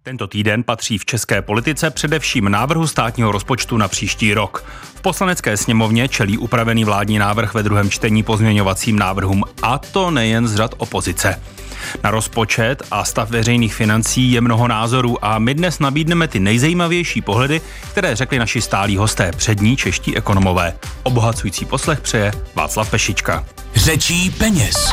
Tento týden patří v české politice především návrhu státního rozpočtu na příští rok. V Poslanecké sněmovně čelí upravený vládní návrh ve druhém čtení pozměňovacím návrhům, a to nejen z řad opozice. Na rozpočet a stav veřejných financí je mnoho názorů a my dnes nabídneme ty nejzajímavější pohledy, které řekli naši stálí hosté, přední čeští ekonomové. Obohacující poslech přeje Václav Pešička. Řečí peněz.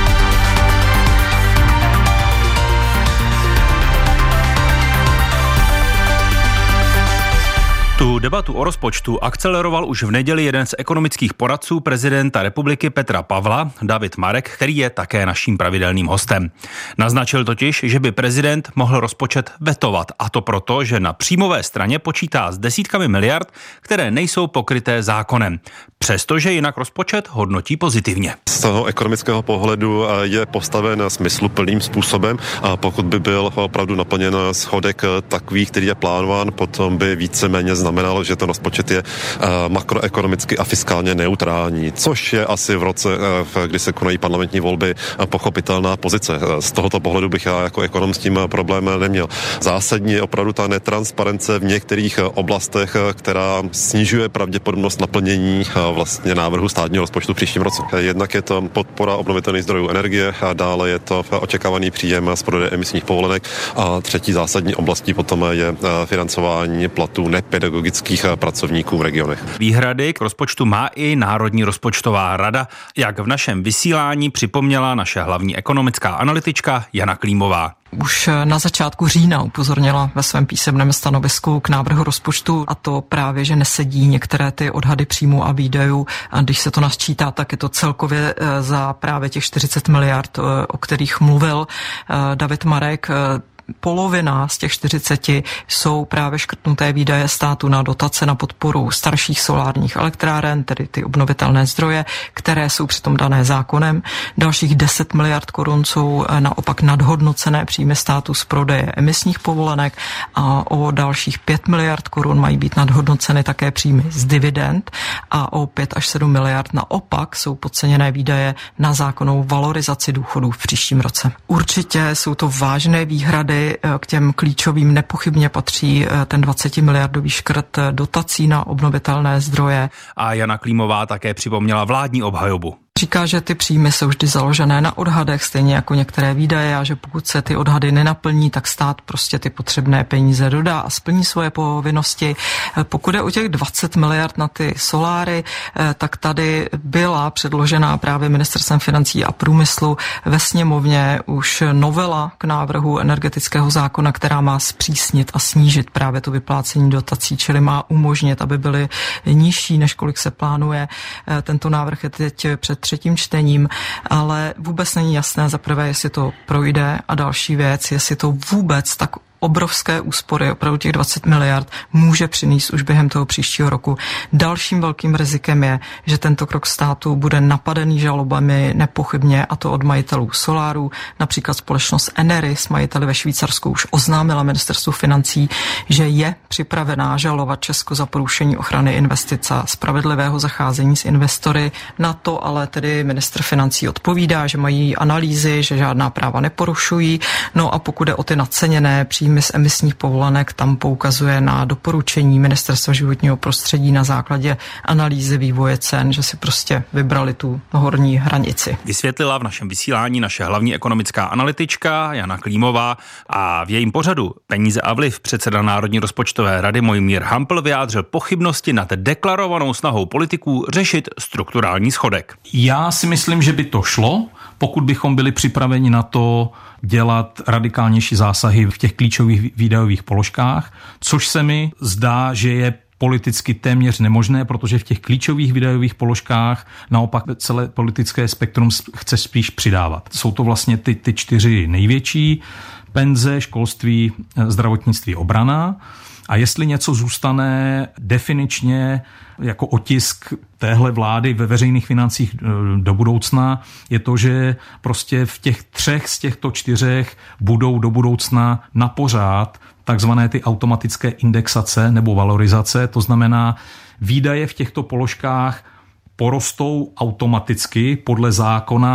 Tu debatu o rozpočtu akceleroval už v neděli jeden z ekonomických poradců prezidenta republiky Petra Pavla, David Marek, který je také naším pravidelným hostem. Naznačil totiž, že by prezident mohl rozpočet vetovat, a to proto, že na příjmové straně počítá s desítkami miliard, které nejsou pokryté zákonem. Přestože jinak rozpočet hodnotí pozitivně. Z toho ekonomického pohledu je postaven smysluplným způsobem, a pokud by byl opravdu naplněn schodek takový, který je plánován, potom by víceméně znamenalo, že ten rozpočet je makroekonomicky a fiskálně neutrální, což je asi v roce, kdy se konají parlamentní volby, pochopitelná pozice. Z tohoto pohledu bych já jako ekonom s tím problém neměl. Zásadní je opravdu ta netransparence v některých oblastech, která snižuje pravděpodobnost naplnění vlastně návrhu státního rozpočtu v příštím roce. Jednak je to podpora obnovitelných zdrojů energie, a dále je to očekávaný příjem z prodeje emisních povolenek a třetí zásadní oblastí potom je financování platů nepedagogických pracovníků v regionech. Výhrady k rozpočtu má i Národní rozpočtová rada, jak v našem vysílání připomněla naše hlavní ekonomická analytička Jana Klímová. Už na začátku října upozornila ve svém písemném stanovisku k návrhu rozpočtu, a to právě, že nesedí některé ty odhady příjmů a výdajů, a když se to nasčítá, tak je to celkově za právě těch 40 miliard, o kterých mluvil David Marek. Polovina z těch 40 jsou právě škrtnuté výdaje státu na dotace na podporu starších solárních elektráren, tedy ty obnovitelné zdroje, které jsou přitom dané zákonem. Dalších 10 miliard korun jsou naopak nadhodnocené příjmy státu z prodeje emisních povolenek a o dalších 5 miliard korun mají být nadhodnoceny také příjmy z dividend a o 5 až 7 miliard naopak jsou podceněné výdaje na zákonnou valorizaci důchodů v příštím roce. Určitě jsou to vážné výhrady. K těm klíčovým nepochybně patří ten 20 miliardový škrt dotací na obnovitelné zdroje. A Jana Klímová také připomněla vládní obhajobu. Říká, že ty příjmy jsou vždy založené na odhadech, stejně jako některé výdaje, a že pokud se ty odhady nenaplní, tak stát prostě ty potřebné peníze dodá a splní svoje povinnosti. Pokud je o těch 20 miliard na ty soláry, tak tady byla předložená právě ministerstvem financí a průmyslu ve sněmovně už novela k návrhu energetického zákona, která má zpřísnit a snížit právě to vyplácení dotací, čili má umožnit, aby byly nižší, než kolik se plánuje. Tento návrh je teď před třetím čtením, ale vůbec není jasné za prvé, jestli to projde, a další věc, jestli to vůbec tak obrovské úspory, opravdu těch 20 miliard, může přinést už během toho příštího roku. Dalším velkým rizikem je, že tento krok státu bude napadený žalobami nepochybně, a to od majitelů solárů. Například společnost Eneris, majiteli ve Švýcarsku, už oznámila ministerstvu financí, že je připravená žalovat Česko za porušení ochrany investic a spravedlivého zacházení s investory. Na to ale tedy ministr financí odpovídá, že mají analýzy, že žádná práva neporušují. No a pokud je o ty nadceněné příjmy z emisních povolenek, tam poukazuje na doporučení Ministerstva životního prostředí na základě analýzy vývoje cen, že si prostě vybrali tu horní hranici. Vysvětlila v našem vysílání naše hlavní ekonomická analytička Jana Klímová, a v jejím pořadu Peníze a vliv předseda Národní rozpočtové rady Mojmír Hampl vyjádřil pochybnosti nad deklarovanou snahou politiků řešit strukturální schodek. Já si myslím, že by to šlo, pokud bychom byli připraveni na to dělat radikálnější zásahy v těch klíčových výdajových položkách, což se mi zdá, že je politicky téměř nemožné, protože v těch klíčových výdajových položkách naopak celé politické spektrum chce spíš přidávat. Jsou to vlastně ty 4 největší: penze, školství, zdravotnictví, obrana. A jestli něco zůstane definičně jako otisk téhle vlády ve veřejných financích do budoucna, je to, že prostě v těch 3 z těchto 4 budou do budoucna na pořád takzvané ty automatické indexace nebo valorizace. To znamená, výdaje v těchto položkách porostou automaticky podle zákona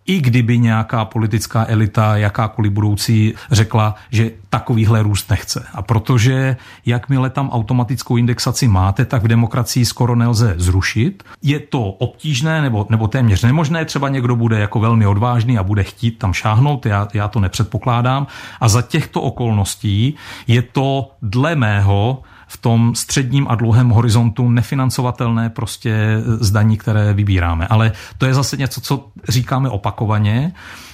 I kdyby nějaká politická elita, jakákoliv budoucí, řekla, že takovýhle růst nechce. A protože jakmile tam automatickou indexaci máte, tak v demokracii skoro nelze zrušit. Je to obtížné nebo téměř nemožné, třeba někdo bude jako velmi odvážný a bude chtít tam šáhnout, já to nepředpokládám. A za těchto okolností je to dle mého v tom středním a dlouhém horizontu nefinancovatelné prostě zdaní, které vybíráme. Ale to je zase něco, co říkáme opakovaně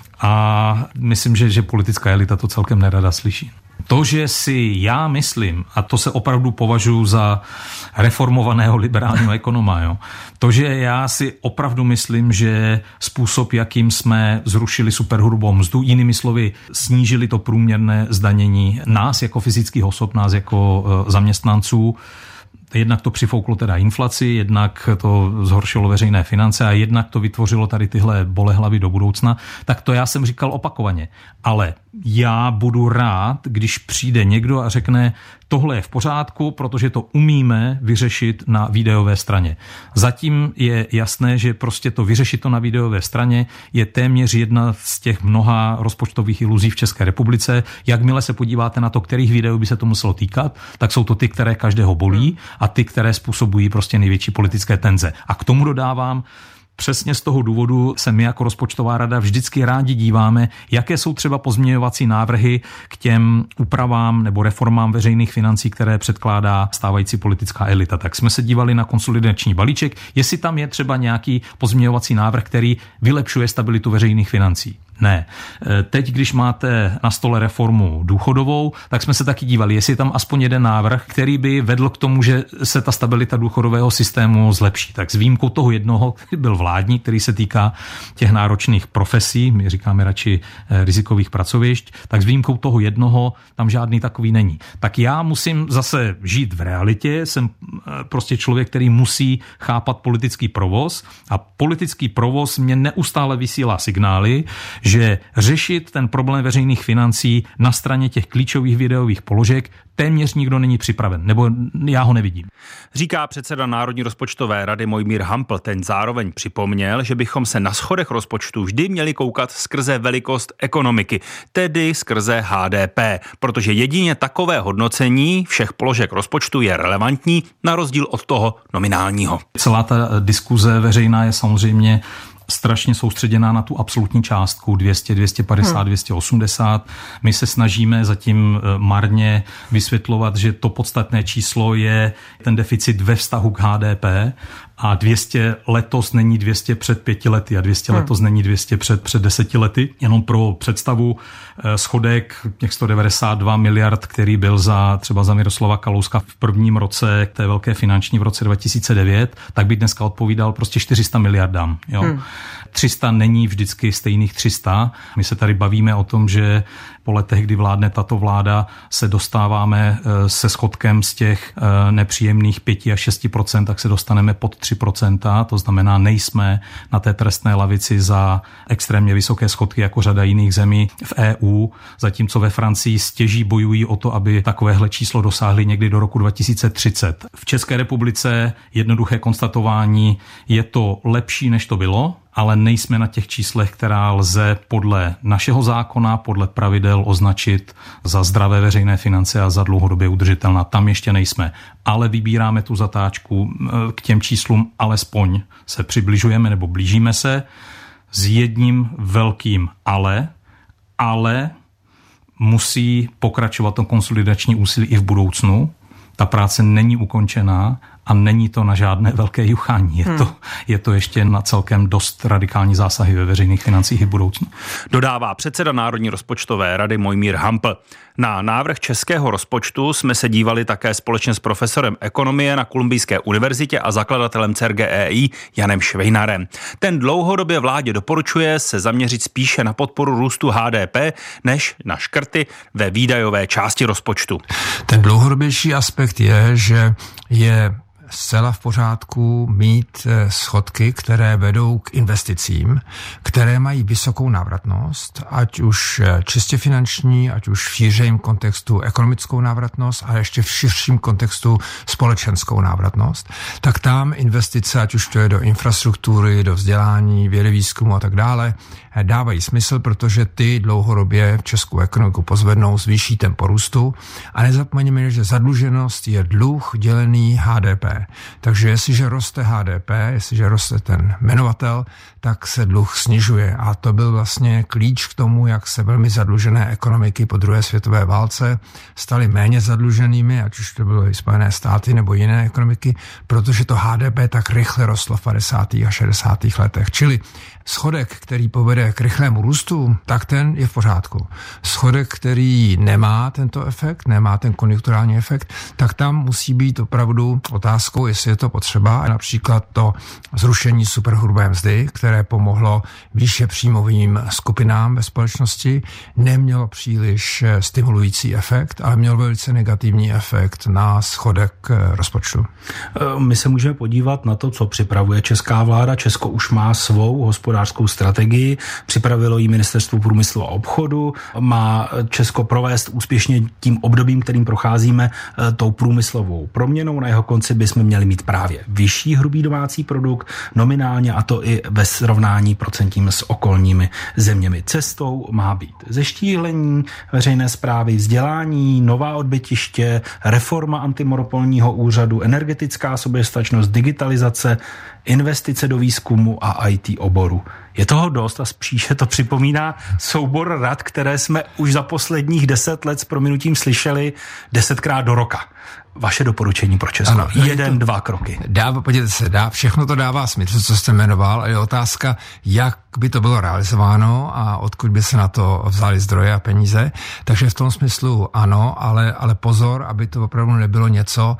a myslím, že politická elita to celkem nerada slyší. To, že si já myslím, a to se opravdu považuji za reformovaného liberálního ekonoma, jo, to, že já si opravdu myslím, že způsob, jakým jsme zrušili superhrubou mzdu, jinými slovy snížili to průměrné zdanění nás jako fyzických osob, nás jako zaměstnanců, jednak to přifouklo teda inflaci, jednak to zhoršilo veřejné finance a jednak to vytvořilo tady tyhle bolehlavy do budoucna, tak to já jsem říkal opakovaně. Ale já budu rád, když přijde někdo a řekne, tohle je v pořádku, protože to umíme vyřešit na výdajové straně. Zatím je jasné, že prostě to vyřešit to na výdajové straně je téměř jedna z těch mnoha rozpočtových iluzí v České republice. Jakmile se podíváte na to, kterých výdajů by se to muselo týkat, tak jsou to ty, které každého bolí a ty, které způsobují prostě největší politické tenze. A k tomu dodávám, přesně z toho důvodu se my jako rozpočtová rada vždycky rádi díváme, jaké jsou třeba pozměňovací návrhy k těm úpravám nebo reformám veřejných financí, které předkládá stávající politická elita. Tak jsme se dívali na konsolidační balíček, jestli tam je třeba nějaký pozměňovací návrh, který vylepšuje stabilitu veřejných financí. Ne. Teď, když máte na stole reformu důchodovou, tak jsme se taky dívali, jestli je tam aspoň jeden návrh, který by vedl k tomu, že se ta stabilita důchodového systému zlepší. Tak s výjimkou toho jednoho, který byl vládní, který se týká těch náročných profesí, my říkáme radši rizikových pracovišť, tak s výjimkou toho jednoho tam žádný takový není. Tak já musím zase žít v realitě, jsem prostě člověk, který musí chápat politický provoz a politický provoz mě neustále vysílá signály, že řešit ten problém veřejných financí na straně těch klíčových výdajových položek téměř nikdo není připraven, nebo já ho nevidím. Říká předseda Národní rozpočtové rady Mojmír Hampl. Ten zároveň připomněl, že bychom se na schodech rozpočtu vždy měli koukat skrze velikost ekonomiky, tedy skrze HDP, protože jedině takové hodnocení všech položek rozpočtu je relevantní na rozdíl od toho nominálního. Celá ta diskuze veřejná je samozřejmě strašně soustředěná na tu absolutní částku 200, 250, 280. My se snažíme zatím marně vysvětlovat, že to podstatné číslo je ten deficit ve vztahu k HDP a 200 letos není 200 před 5 lety a 200 letos není 200 před 10 lety. Jenom pro představu, schodek těch 192 miliard, který byl třeba za Miroslava Kalouska v prvním roce té velké finanční v roce 2009, tak by dneska odpovídal prostě 400 miliardám. Jo. 300 není vždycky stejných 300. My se tady bavíme o tom, že po letech, kdy vládne tato vláda, se dostáváme se schodkem z těch nepříjemných 5 až 6%, tak se dostaneme pod 3%. To znamená, nejsme na té trestné lavici za extrémně vysoké schodky jako řada jiných zemí v EU, zatímco ve Francii stěží bojují o to, aby takovéhle číslo dosáhly někdy do roku 2030. V České republice jednoduché konstatování, je to lepší, než to bylo, ale nejsme na těch číslech, která lze podle našeho zákona, podle pravidel označit za zdravé veřejné finance a za dlouhodobě udržitelná. Tam ještě nejsme. Ale vybíráme tu zatáčku, k těm číslům alespoň se přibližujeme nebo blížíme se s jedním velkým ale musí pokračovat to konsolidační úsilí i v budoucnu. Ta práce není ukončená a není to na žádné velké juchání. Je to ještě na celkem dost radikální zásahy ve veřejných financích i v budoucnu. Dodává předseda Národní rozpočtové rady Mojmír Hampl. Na návrh českého rozpočtu jsme se dívali také společně s profesorem ekonomie na Kolumbijské univerzitě a zakladatelem CERGEI Janem Švejnarem. Ten dlouhodobě vládě doporučuje se zaměřit spíše na podporu růstu HDP, než na škrty ve výdajové části rozpočtu. Ten dlouhodobější aspekt je, že je zcela v pořádku mít schodky, které vedou k investicím, které mají vysokou návratnost, ať už čistě finanční, ať už v šířejím kontextu ekonomickou návratnost a ještě v širším kontextu společenskou návratnost, tak tam investice, ať už to je do infrastruktury, do vzdělání, vědy, výzkumu a tak dále, dávají smysl, protože ty dlouhodobě v českou ekonomiku pozvednou, zvýší tempo růstu a nezapomeňme, že zadluženost je dluh dělený HDP. Takže jestliže roste HDP, jestliže roste ten jmenovatel, tak se dluh snižuje a to byl vlastně klíč k tomu, jak se velmi zadlužené ekonomiky po druhé světové válce staly méně zadluženými, ať už to bylo i Spojené státy nebo jiné ekonomiky, protože to HDP tak rychle rostlo v 50. a 60. letech. Čili schodek, který povede k rychlému růstu, tak ten je v pořádku. Schodek, který nemá tento efekt, nemá ten konjunkturální efekt, tak tam musí být opravdu otázkou, jestli je to potřeba. Například to zrušení superhrubé mzdy, které pomohlo výše příjmovým skupinám ve společnosti, nemělo příliš stimulující efekt, ale mělo velice negativní efekt na schodek rozpočtu. My se můžeme podívat na to, co připravuje česká vláda. Česko už má svou hospodářskou strategii, připravilo ji Ministerstvo průmyslu a obchodu, má Česko provést úspěšně tím obdobím, kterým procházíme, tou průmyslovou proměnou. Na jeho konci bychom měli mít právě vyšší hrubý domácí produkt, nominálně, a to i ve srovnání procentním s okolními zeměmi. Cestou má být zeštíhlení veřejné správy, vzdělání, nová odbytiště, reforma antimonopolního úřadu, energetická soběstačnost, digitalizace, investice do výzkumu a IT oboru. Je toho dost a spíše to připomíná soubor rad, které jsme už za posledních 10 let s prominutím slyšeli 10krát do roka. Vaše doporučení pro Česko? Ano, 1-2 kroky. Podívejte se, všechno to dává smysl, co jste jmenoval, a je otázka, jak by to bylo realizováno a odkud by se na to vzali zdroje a peníze. Takže v tom smyslu ano, ale pozor, aby to opravdu nebylo něco,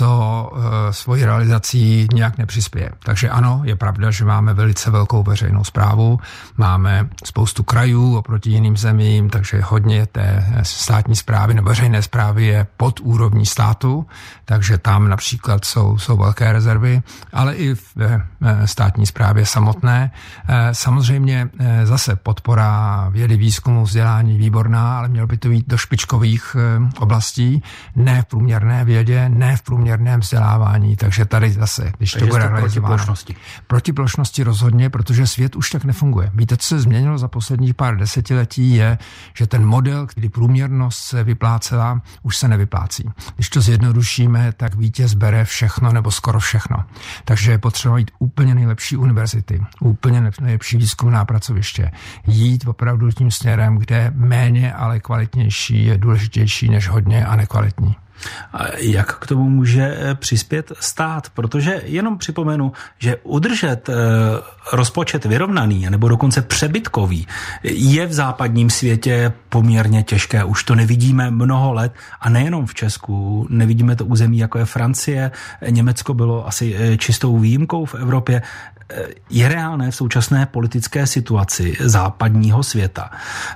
co svojí realizací nějak nepřispěje. Takže ano, je pravda, že máme velice velkou veřejnou správu, máme spoustu krajů oproti jiným zemím, takže hodně té státní správy nebo veřejné správy je pod úrovní státu, takže tam například jsou velké rezervy, ale i v státní správě samotné. Samozřejmě zase podpora vědy, výzkumu, vzdělání výborná, ale mělo by to být do špičkových oblastí, ne v průměrné vědě, ne v průměrném vzdělávání, takže tady zase, když to bude realizováno. Proti plošnosti rozhodně, protože svět už tak nefunguje. Víte, co se změnilo za posledních pár desetiletí, je, že ten model, kdy průměrnost se vyplácela, už se nevyplácí. Když to zjednodušíme, tak vítěz bere všechno nebo skoro všechno. Takže je potřeba jít úplně nejlepší univerzity, úplně nejlepší výzkumná pracoviště. Jít opravdu tím směrem, kde méně, ale kvalitnější je důležitější než hodně a nekvalitní. A jak k tomu může přispět stát? Protože jenom připomenu, že udržet rozpočet vyrovnaný nebo dokonce přebytkový je v západním světě poměrně těžké. Už to nevidíme mnoho let a nejenom v Česku. Nevidíme to území, jako je Francie. Německo bylo asi čistou výjimkou v Evropě. Je reálné v současné politické situaci západního světa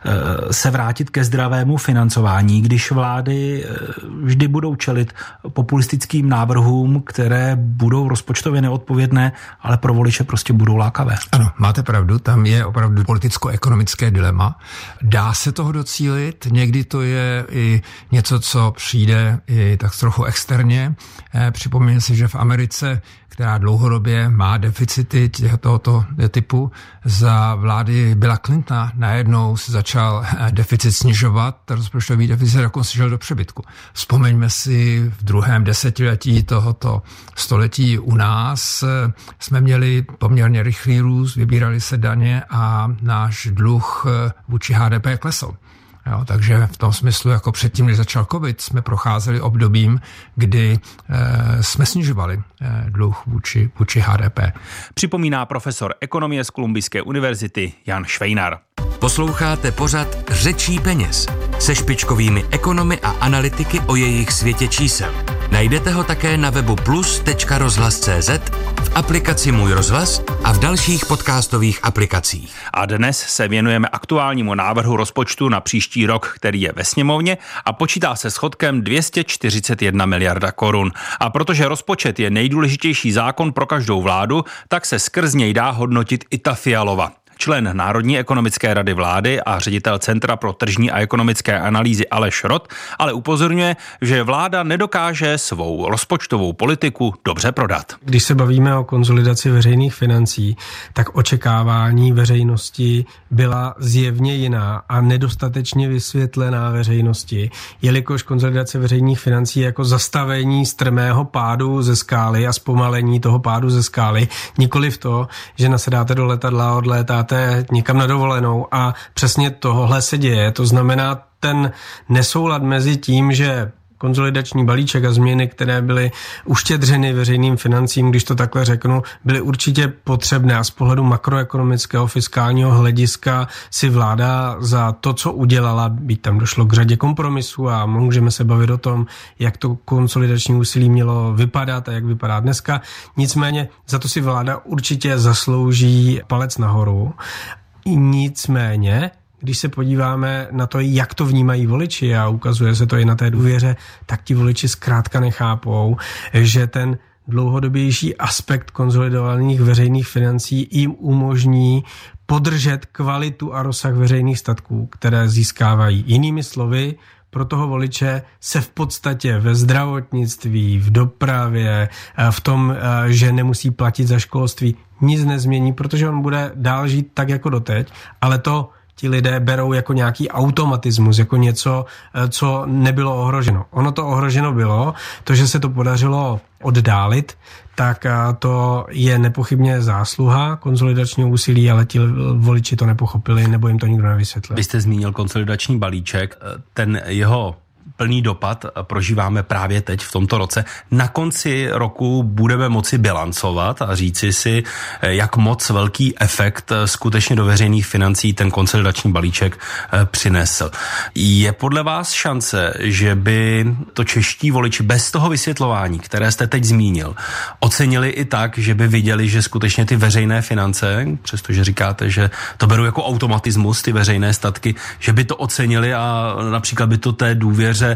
se vrátit ke zdravému financování, když vlády vždy budou čelit populistickým návrhům, které budou rozpočtově neodpovědné, ale pro voliče prostě budou lákavé. Ano, máte pravdu, tam je opravdu politicko-ekonomické dilema. Dá se toho docílit, někdy to je i něco, co přijde i tak trochu externě. Připomínám si, že v Americe, která dlouhodobě má deficity tohoto typu, za vlády Billa Clintona najednou se začal deficit snižovat, rozpočtový deficit dokonce šel do přebytku. Vzpomeňme si, v druhém desetiletí tohoto století u nás jsme měli poměrně rychlý růst, vybírali se daně a náš dluh vůči HDP klesl. Jo, takže v tom smyslu, jako předtím, než začal covid, jsme procházeli obdobím, kdy jsme snižovali dluh vůči HDP. Připomíná profesor ekonomie z Kolumbijské univerzity Jan Švejnar. Posloucháte pořad Řečí peněz se špičkovými ekonomy a analytiky o jejich světě čísel. Najdete ho také na webu plus.rozhlas.cz, v aplikaci Můj rozhlas a v dalších podcastových aplikacích. A dnes se věnujeme aktuálnímu návrhu rozpočtu na příští rok, který je ve sněmovně a počítá se schodkem 241 miliarda korun. A protože rozpočet je nejdůležitější zákon pro každou vládu, tak se skrz něj dá hodnotit i ta Fialova. Člen Národní ekonomické rady vlády a ředitel Centra pro tržní a ekonomické analýzy Aleš Rott ale upozorňuje, že vláda nedokáže svou rozpočtovou politiku dobře prodat. Když se bavíme o konsolidaci veřejných financí, tak očekávání veřejnosti byla zjevně jiná a nedostatečně vysvětlená veřejnosti, jelikož konsolidace veřejných financí je jako zastavení strmého pádu ze skály a zpomalení toho pádu ze skály, nikoliv to, že nasedáte do letadla, odlétáte někam na dovolenou a přesně tohle se děje. To znamená ten nesoulad mezi tím, že konsolidační balíček a změny, které byly uštědřeny veřejným financím, když to takhle řeknu, byly určitě potřebné a z pohledu makroekonomického fiskálního hlediska si vláda za to, co udělala, byť tam došlo k řadě kompromisů a můžeme se bavit o tom, jak to konsolidační úsilí mělo vypadat a jak vypadá dneska. Nicméně za to si vláda určitě zaslouží palec nahoru. Nicméně když se podíváme na to, jak to vnímají voliči a ukazuje se to i na té důvěře, tak ti voliči zkrátka nechápou, že ten dlouhodobější aspekt konsolidovaných veřejných financí jim umožní podržet kvalitu a rozsah veřejných statků, které získávají. Jinými slovy, pro toho voliče se v podstatě ve zdravotnictví, v dopravě, v tom, že nemusí platit za školství, nic nezmění, protože on bude dál žít tak jako doteď, ale to ti lidé berou jako nějaký automatismus, jako něco, co nebylo ohroženo. Ono to ohroženo bylo, to, že se to podařilo oddálit, tak to je nepochybně zásluha konsolidačního úsilí, ale ti voliči to nepochopili, nebo jim to nikdo nevysvětlil. Vy jste zmínil konsolidační balíček, ten jeho plný dopad prožíváme právě teď v tomto roce. Na konci roku budeme moci bilancovat a říci si, jak moc velký efekt skutečně do veřejných financí ten konsolidační balíček přinesl. Je podle vás šance, že by to čeští voliči bez toho vysvětlování, které jste teď zmínil, ocenili i tak, že by viděli, že skutečně ty veřejné finance, přestože říkáte, že to berou jako automatismus, ty veřejné statky, že by to ocenili a například by to té důvěře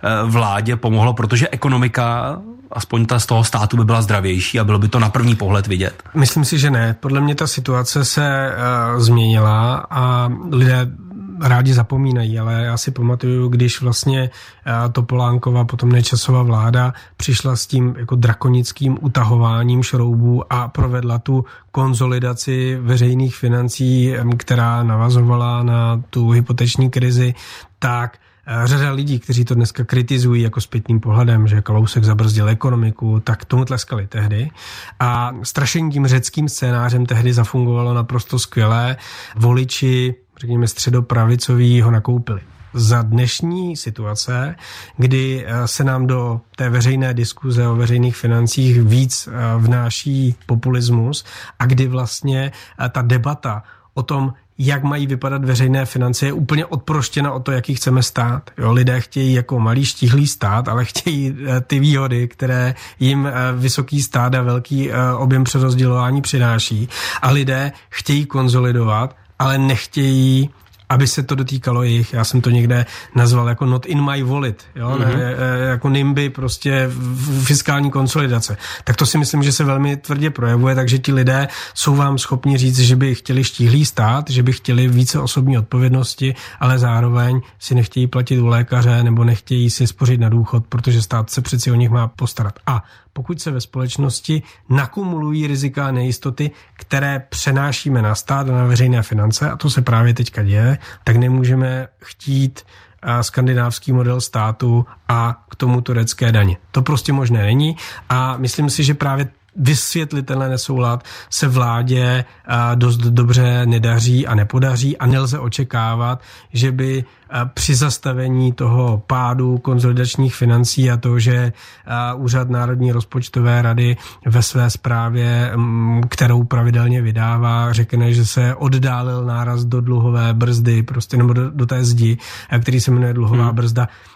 vládě pomohlo, protože ekonomika, aspoň ta z toho státu, by byla zdravější a bylo by to na první pohled vidět? Myslím si, že ne. Podle mě ta situace se změnila a lidé rádi zapomínají, ale já si pamatuju, když vlastně Topolánkova, potom Nečasova vláda přišla s tím jako drakonickým utahováním šroubů a provedla tu konsolidaci veřejných financí, která navazovala na tu hypoteční krizi, tak řada lidí, kteří to dneska kritizují jako zpětným pohledem, že Kalousek zabrzdil ekonomiku, tak tomu tleskali tehdy. A strašení tím řeckým scénářem tehdy zafungovalo naprosto skvěle. Voliči, řekněme středopravicoví, ho nakoupili. Za dnešní situace, kdy se nám do té veřejné diskuze o veřejných financích víc vnáší populismus a kdy vlastně ta debata o tom, jak mají vypadat veřejné finance, je úplně odproštěna od to, jaký chceme stát. Jo, lidé chtějí jako malý štíhlý stát, ale chtějí ty výhody, které jim vysoký stát a velký objem přerozdělování přináší. A lidé chtějí konsolidovat, ale nechtějí, aby se to dotýkalo jich. Já jsem to někde nazval jako not in my wallet, jo? Jako NIMBY, prostě fiskální konsolidace. Tak to si myslím, že se velmi tvrdě projevuje, takže ti lidé jsou vám schopni říct, že by chtěli štíhlý stát, že by chtěli více osobní odpovědnosti, ale zároveň si nechtějí platit u lékaře nebo nechtějí si spořit na důchod, protože stát se přeci o nich má postarat. A pokud se ve společnosti nakumulují rizika a nejistoty, které přenášíme na stát a na veřejné finance, a to se právě teďka děje, tak nemůžeme chtít skandinávský model státu a k tomu turecké daně. To prostě možné není a myslím si, že právě vysvětlit tenhle nesoulad se vládě dost dobře nedaří a nepodaří a nelze očekávat, že by při zastavení toho pádu konsolidačních financí a to, že Úřad Národní rozpočtové rady ve své zprávě, kterou pravidelně vydává, řekne, že se oddálil náraz do dluhové brzdy, prostě nebo do té zdi, který se jmenuje dluhová brzda,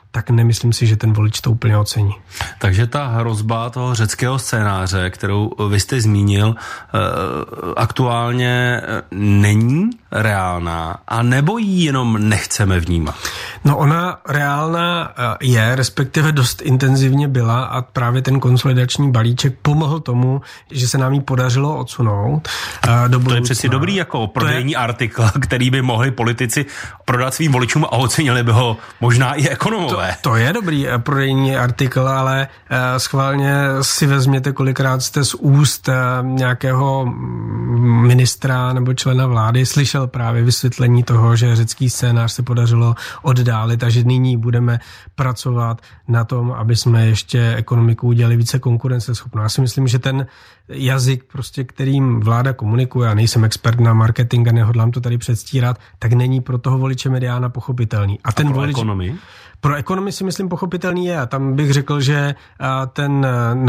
tak nemyslím si, že ten volič to úplně ocení. Takže ta hrozba toho řeckého scénáře, kterou vy jste zmínil, aktuálně není reálná, a nebo ji jenom nechceme vnímat? No ona reálná je, respektive dost intenzivně byla, a právě ten konsolidační balíček pomohl tomu, že se nám ji podařilo odsunout do budoucna. To je přeci dobrý jako prodejní artikl, který by mohli politici prodat svým voličům a ocenili by ho možná i ekonomové. To je dobrý prodejní artikl, ale schválně si vezměte, kolikrát jste z úst nějakého ministra nebo člena vlády slyšel právě vysvětlení toho, že řecký scénář se podařilo oddálit a že nyní budeme pracovat na tom, aby jsme ještě ekonomiku udělali více konkurenceschopnou. Já si myslím, že ten jazyk, prostě, kterým vláda komunikuje, já nejsem expert na marketing a nehodlám to tady předstírat, tak není pro toho voliče mediána pochopitelný. A ten pro volič, ekonomii? Pro ekonomii si myslím pochopitelný je. A tam bych řekl, že ten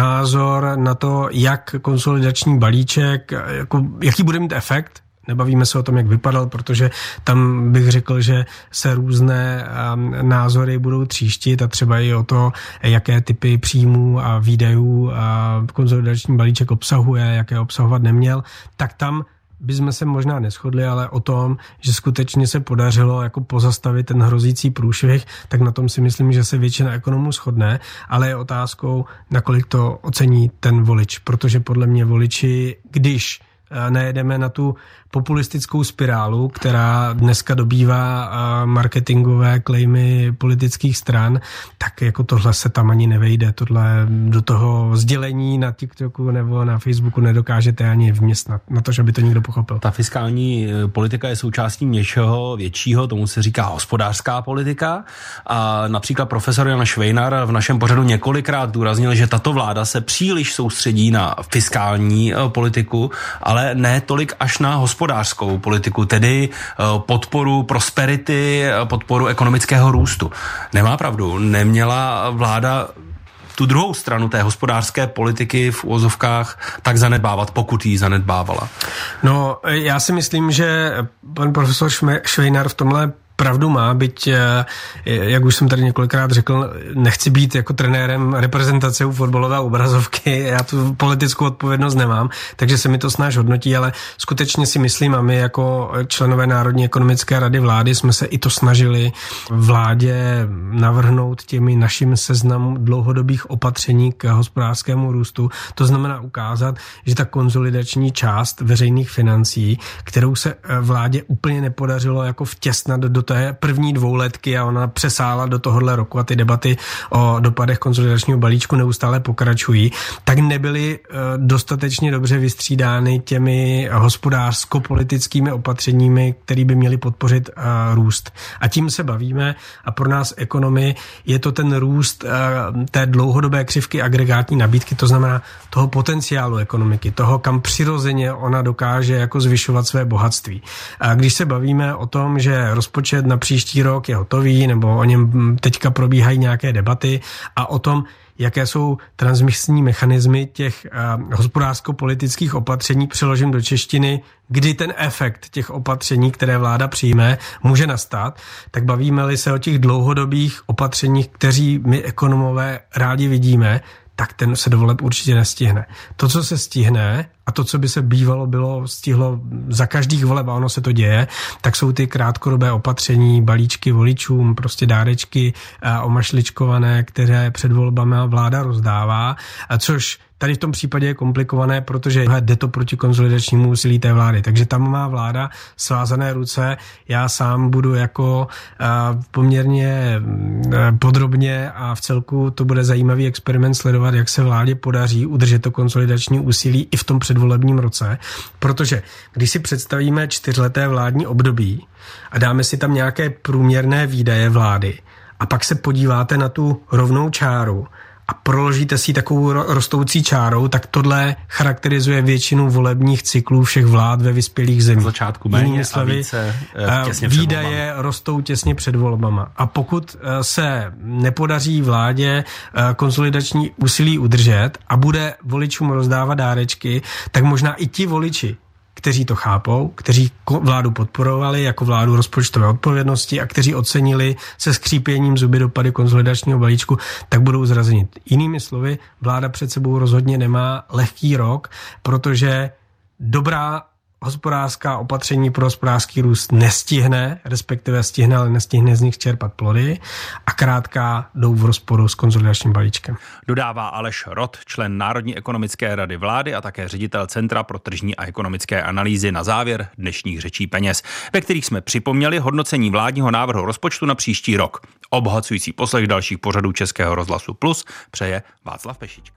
názor na to, jak konsolidační balíček, jaký bude mít efekt, nebavíme se o tom, jak vypadal, protože tam bych řekl, že se různé názory budou tříštit a třeba i o to, jaké typy příjmů a výdajů konsolidační balíček obsahuje, jaké obsahovat neměl, tak tam bychom se možná neshodli, ale o tom, že skutečně se podařilo jako pozastavit ten hrozící průšvih, tak na tom si myslím, že se většina ekonomů shodne, ale je otázkou, nakolik to ocení ten volič, protože podle mě voliči, když nejedeme na tu populistickou spirálu, která dneska dobývá marketingové klejmy politických stran, tak jako tohle se tam ani nevejde. Tohle do toho sdělení na TikToku nebo na Facebooku nedokážete ani vměstnat, na to, aby to někdo pochopil. Ta fiskální politika je součástí něčeho většího, tomu se říká hospodářská politika, a například profesor Jan Švejnar v našem pořadu několikrát důraznil, že tato vláda se příliš soustředí na fiskální politiku, ale ne tolik až na hospodářskou politiku, tedy podporu prosperity, podporu ekonomického růstu. Nemá pravdu, neměla vláda tu druhou stranu té hospodářské politiky v uvozovkách tak zanedbávat, pokud ji zanedbávala? No, já si myslím, že pan profesor Švejnar v tomhle pravdu má, byť, jak už jsem tady několikrát řekl, nechci být jako trenérem reprezentace u fotbalové obrazovky, já tu politickou odpovědnost nemám, takže se mi to snáš hodnotí, ale skutečně si myslím, a my jako členové Národní ekonomické rady vlády jsme se i to snažili vládě navrhnout těmi našim seznamům dlouhodobých opatření k hospodářskému růstu. To znamená ukázat, že ta konsolidační část veřejných financí, kterou se vládě úplně nepodařilo jako vtěsnat do té první dvouletky a ona přesála do tohohle roku a ty debaty o dopadech konsolidačního balíčku neustále pokračují, tak nebyly dostatečně dobře vystřídány těmi hospodářsko-politickými opatřeními, které by měly podpořit růst. A tím se bavíme a pro nás ekonomy je to ten růst té dlouhodobé křivky agregátní nabídky, to znamená toho potenciálu ekonomiky, toho, kam přirozeně ona dokáže jako zvyšovat své bohatství. A když se bavíme o tom, že rozpočet na příští rok je hotový, nebo o něm teďka probíhají nějaké debaty a o tom, jaké jsou transmisní mechanismy těch hospodářsko-politických opatření, přeložím do češtiny, kdy ten efekt těch opatření, které vláda přijme, může nastat, tak bavíme-li se o těch dlouhodobých opatřeních, kteří my ekonomové rádi vidíme, tak ten se do voleb určitě nestihne. To, co se stihne a to, co by se bylo stihlo za každých voleb, a ono se to děje, tak jsou ty krátkodobé opatření, balíčky voličům, prostě dárečky omašličkované, které před volbami vláda rozdává, což tady v tom případě je komplikované, protože jde to proti konsolidačnímu úsilí té vlády. Takže tam má vláda svázané ruce. Já sám budu jako poměrně podrobně a v celku to bude zajímavý experiment sledovat, jak se vládě podaří udržet to konsolidační úsilí i v tom předvolebním roce. Protože když si představíme 4leté vládní období a dáme si tam nějaké průměrné výdaje vlády a pak se podíváte na tu rovnou čáru a proložíte si takovou rostoucí čárou, tak tohle charakterizuje většinu volebních cyklů všech vlád ve vyspělých zemích. Na začátku méně a více těsně před výdaje volbama. Rostou těsně před volbama. A pokud se nepodaří vládě konsolidační úsilí udržet a bude voličům rozdávat dárečky, tak možná i ti voliči, kteří to chápou, kteří vládu podporovali jako vládu rozpočtové odpovědnosti a kteří ocenili se skřípěním zuby dopady konsolidačního balíčku, tak budou zrazeni. Jinými slovy, vláda před sebou rozhodně nemá lehký rok, protože dobrá hospodářská opatření pro hospodářský růst nestihne, respektive stihne, ale nestihne z nich čerpat plody a krátká jdou v rozporu s konsolidačním balíčkem. Dodává Aleš Rott, člen Národní ekonomické rady vlády a také ředitel Centra pro tržní a ekonomické analýzy na závěr dnešních řečí peněz, ve kterých jsme připomněli hodnocení vládního návrhu rozpočtu na příští rok. Obohacující poslech dalších pořadů Českého rozhlasu Plus přeje Václav Pešička.